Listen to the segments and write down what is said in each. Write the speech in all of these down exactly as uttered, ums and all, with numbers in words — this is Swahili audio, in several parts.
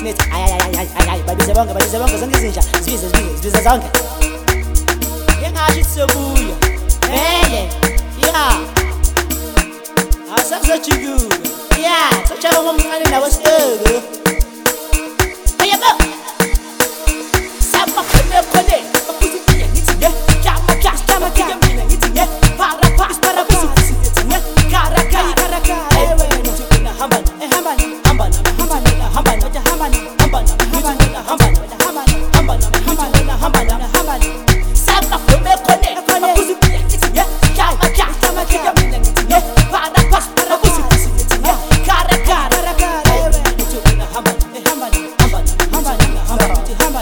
ngithi ayayayayayayi babize bonke babize bonke zonke izinja zibize zibize zibize zonke yengasho ithi sobuya vele ya asakuzojikuka ya soshaka ngomncane nawe sitoko ayabo sama khone khone bakuthi kuye ngithi ye jama jama jama jama mina ngithi ye para para para kusukusi ngithi ye kara kara kara kara ewe ngithi mina hamba ehamba hamba hamba hamba nje hamba hamba hamba hamba hamba hamba hamba hamba hamba sama khone khone bakuthi kuye ngithi ye jama jama jama jama mina ngithi ye para para para kusukusi ngithi ye kara kara kara ewe ngithi mina hamba ehamba hamba hamba hamba hamba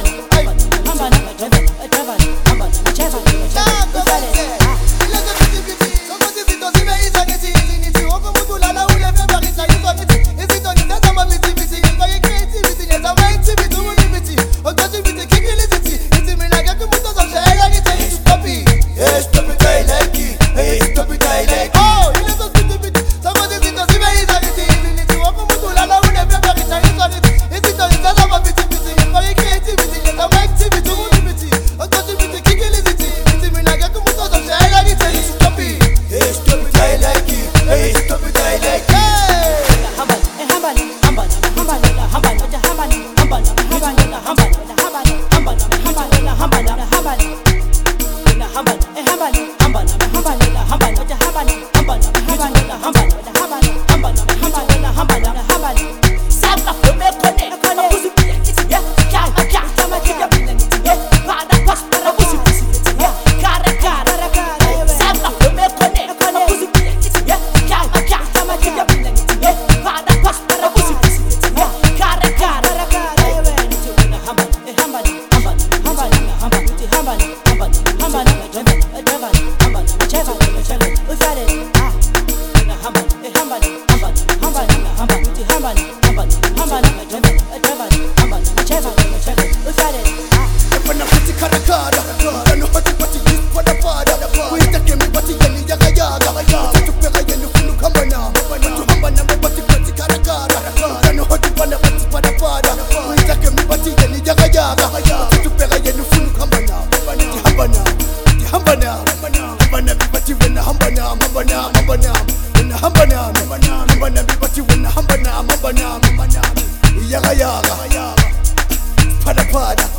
Yaga yaga, pada pada.